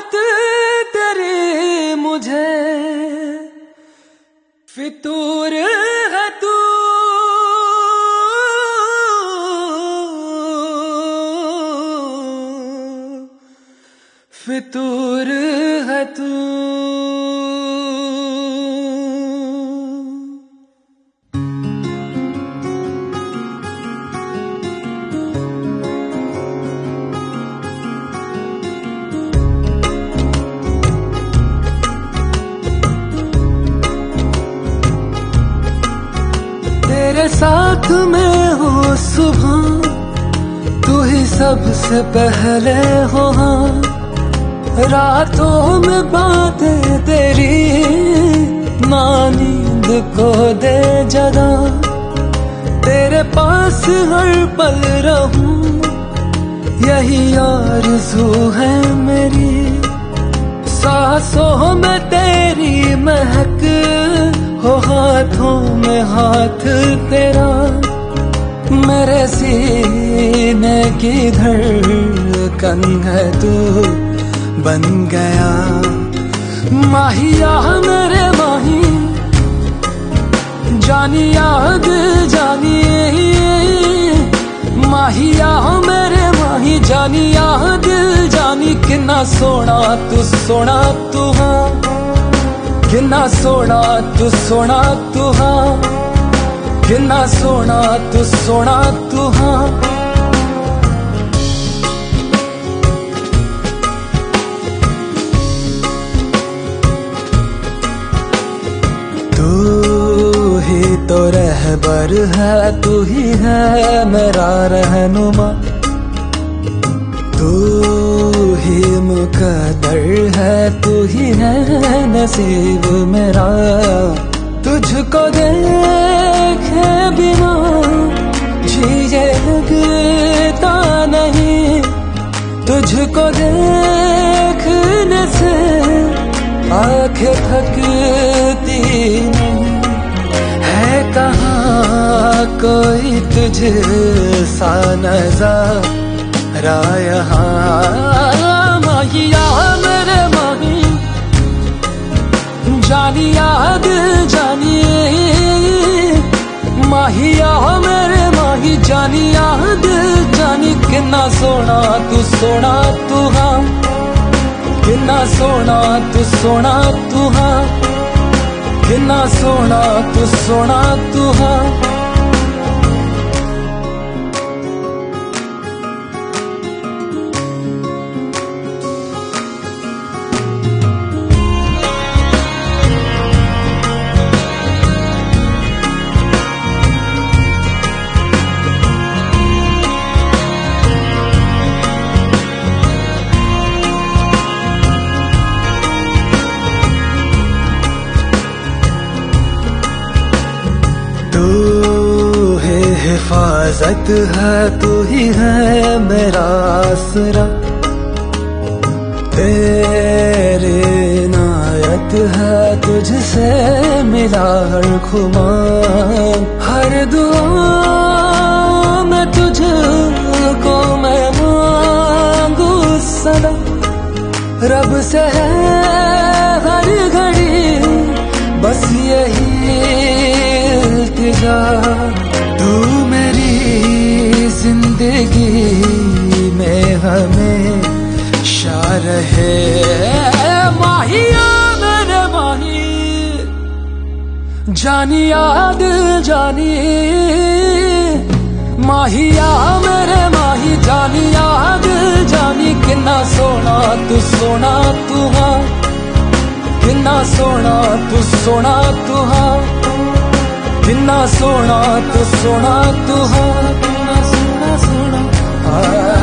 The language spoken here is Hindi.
बात तेरी मुझे फितूर है तू, फितूर है तू। तेरे साथ में हो सुबह, तू ही सबसे पहले हो। हाँ, रातों में बातें तेरी ना नींद को दे जगा। तेरे पास हर पल रहूं यही आरज़ू है मेरी। सांसों में तेरी महक हो, हाथों में हाथ तेरा। मेरे सीने की धड़कन है तू बन गया। माहिया मेरे माही, जानी याद जानी। माहिया मेरे माही, जानी याद जानी। कितना सोना तू सोना तू। हाँ, कितना सोना तू सोना तू। हाँ, कितना सोना तू सोना तू। हाँ, तू ही तो रहबर है, तू ही है मेरा रहनुमा। तू ही मुकद्दर है, तू ही है नसीब मेरा। तुझको देखे बिना जिए लगता नहीं। तुझको देखने से आंखें थकती नहीं। है कहाँ कोई तुझ सा नज़ारा यहाँ। माहिया मेरे माही, जानी याद जानी। माहिया मेरे माही, जानी याद जानी। कितना सोना तू सोना तू। हाँ, कितना सोना तू सोना तू। हाँ, कितना सोना तू सोना तू। हाँ, तू है हिफाजत है, तू ही है मेरा आसरा। तेरे इनायत है, तुझसे मिला हर खुमान। हर दुआ में तुझको मैं मांगू सदा। रब से है हर घड़ी बस यही इल्तिजा। तू मेरी जिंदगी में हमेशा रहे। माहिया मेरे माही, जानी याद जानी। माहिया मेरे माही, जानी याद जानी। कितना सोना तू सोना तू। हाँ, कितना सोना तू सोना तू। हाँ, कितना सोना तू सोना तू। हाँ, कितना सोना सोना।